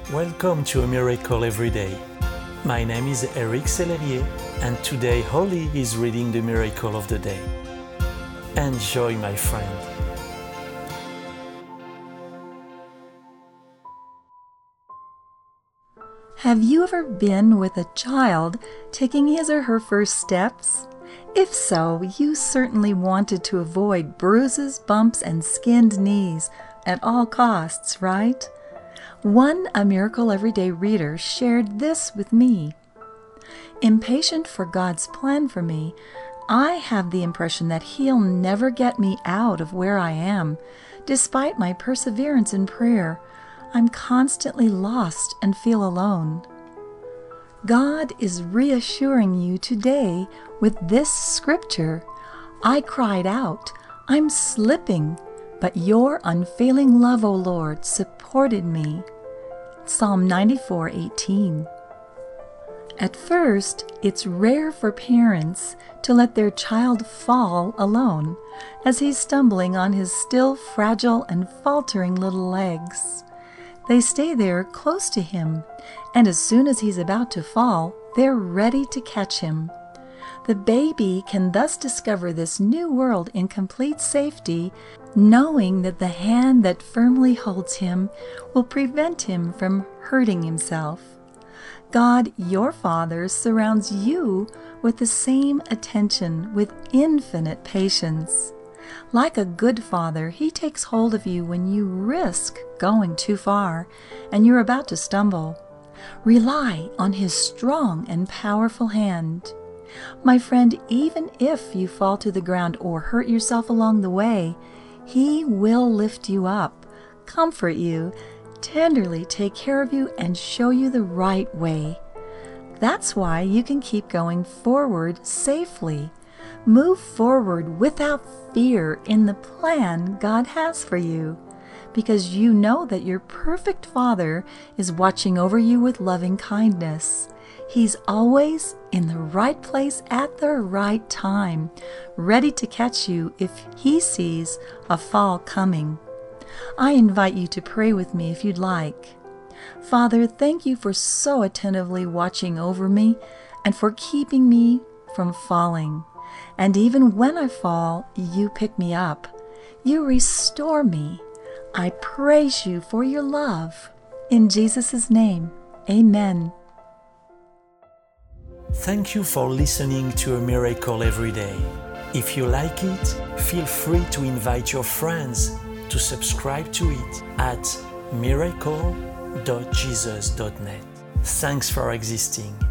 Welcome to A Miracle Every Day. My name is Eric Sellerier, and today Holly is reading the Miracle of the Day. Enjoy, my friend. Have you ever been with a child taking his or her first steps? If so, you certainly wanted to avoid bruises, bumps, and skinned knees at all costs, right? One A Miracle Everyday reader shared this with me. Impatient for God's plan for me, I have the impression that He'll never get me out of where I am. Despite my perseverance in prayer, I'm constantly lost and feel alone. God is reassuring you today with this scripture. I cried out, I'm slipping, but your unfailing love, O Lord, supported me. Psalm 94:18. At first, it's rare for parents to let their child fall alone as he's stumbling on his still fragile and faltering little legs. They stay there close to him, and as soon as he's about to fall, they're ready to catch him. The baby can thus discover this new world in complete safety, knowing that the hand that firmly holds him will prevent him from hurting himself. God, your Father, surrounds you with the same attention with infinite patience. Like a good father, He takes hold of you when you risk going too far and you're about to stumble. Rely on His strong and powerful hand. My friend, even if you fall to the ground or hurt yourself along the way, He will lift you up, comfort you, tenderly take care of you, and show you the right way. That's why you can keep going forward safely. Move forward without fear in the plan God has for you, because you know that your perfect Father is watching over you with loving kindness. He's always in the right place at the right time, ready to catch you if He sees a fall coming. I invite you to pray with me if you'd like. Father, thank you for so attentively watching over me and for keeping me from falling. And even when I fall, you pick me up. You restore me. I praise you for your love. In Jesus' name, amen. Thank you for listening to A Miracle Every Day. If you like it, feel free to invite your friends to subscribe to it at miracle.jesus.net. Thanks for existing.